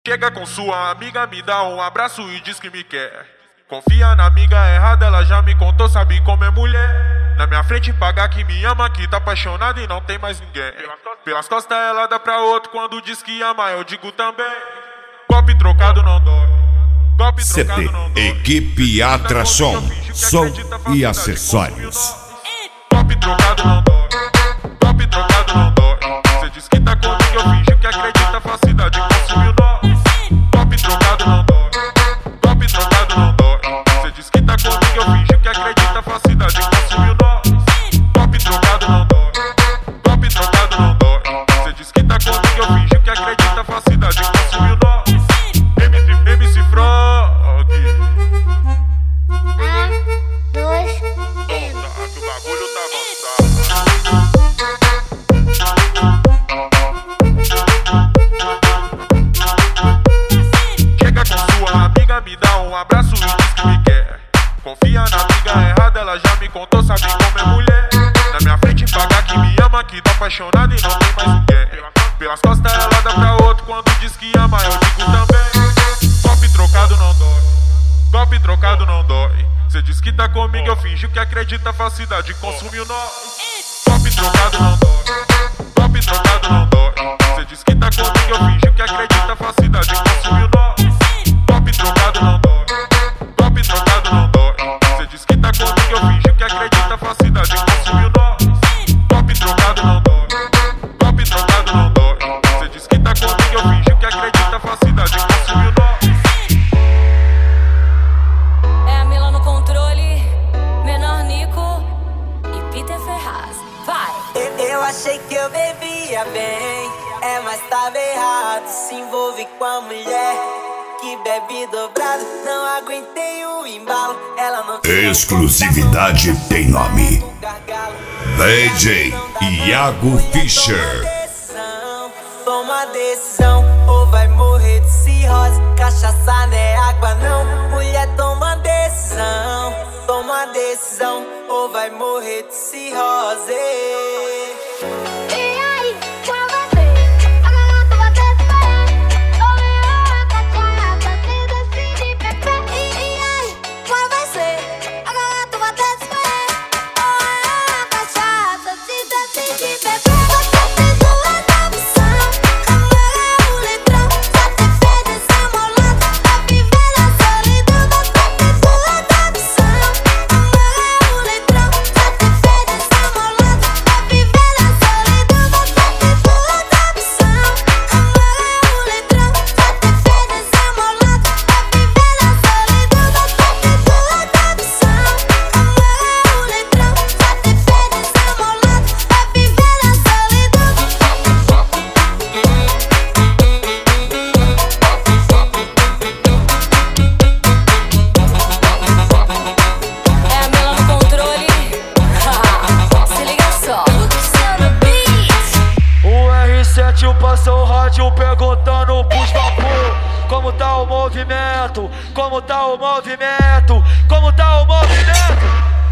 Chega com sua amiga, me dá um abraço e diz que me quer. Confia na amiga errada, ela já me contou, sabe como é mulher. Na minha frente paga que me ama, que tá apaixonada e não tem mais ninguém. Pelas costas ela dá pra outro, quando diz que ama eu digo também. Golpe trocado não dói. Golpe trocado não dói. Equipe Atração, som e acessórios. Golpe trocado não dói. Golpe trocado não dói. Cê diz que tá comigo, eu finjo que acredita, falsidade consumiu nós. Golpe trocado não dói. Golpe trocado não dói. Cê diz que tá comigo, eu finjo que acredita, falsidade consumiu nós. Golpe trocado não dói. Golpe trocado não dói. Cê diz que tá comigo, eu finjo que acredita, falsidade consumiu nós. MC Frog. Que o bagulho tá avançado. Chega com sua amiga, me dá um abraço e diz que me quer. Confia na amiga errada, ela já me contou, sabe como é mulher. Na minha frente paga que me ama, que tá apaixonada e não tem mais ninguém. Pelas costas ela dá pra outro, quando diz que ama eu digo também. Golpe trocado não dói. Golpe trocado não dói. Cê diz que tá comigo, eu finjo que acredita, falsidade consumiu nós. Golpe trocado não dói. Golpe trocado não dói. Cê diz que tá comigo, eu finjo que acredita, falsidade consumiu nós. Golpe trocado não dói. Golpe trocado não dói. Cê diz que tá comigo, eu finjo que acredita, falsidade consumiu nós. Golpe trocado não dói. Golpe trocado não dói. Cê diz que tá comigo, eu finjo que acredita, falsidade consumiu nós. É a Mila no controle, Menor Nico e Peter Ferraz. Vai! Eu achei que eu bebia bem, mas tava errado. Se envolve com a mulher que bebe dobrado. Não aguentei o embalo, ela não tem Exclusividade tem nome: DJ Iago Fischer. Toma decisão, ou vai morrer de cirrose. Cachaça não é água não, mulher toma decisão. Toma decisão, ou vai morrer de cirrose. Passou o rádio perguntando pros vapor como tá o movimento, como tá o movimento, como tá o movimento.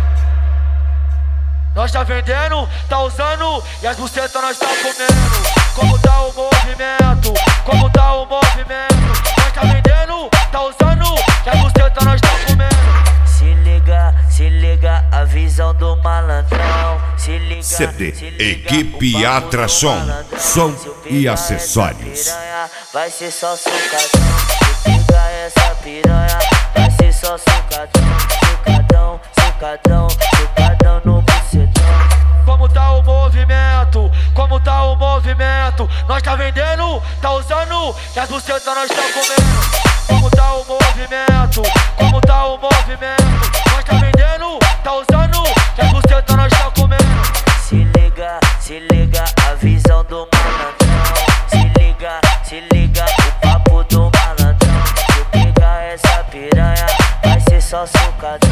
Nós tá vendendo, tá usando e as bucetas nós tá comendo. Como tá o movimento, como tá o movimento. Nós tá vendendo, tá usando e as bucetas nós tá comendo. Se liga a visão do malandrão. Se liga, CD se liga, Equipe Atração, som e acessórios. Vai ser só sucadão. Se liga essa piranha, vai ser só sucadão. Sucadão, sucadão, sucadão no bucetão. Como tá o movimento, como tá o movimento. Nós tá vendendo, tá usando e as bucetas nós tá comendo. Como tá o movimento, como tá o movimento. Nós tá vendendo, tá usando e as bucetas nós tá comendo. Se liga a visão do malandrão. Se liga o papo do malandrão. Se liga essa piranha, vai ser só sucadão.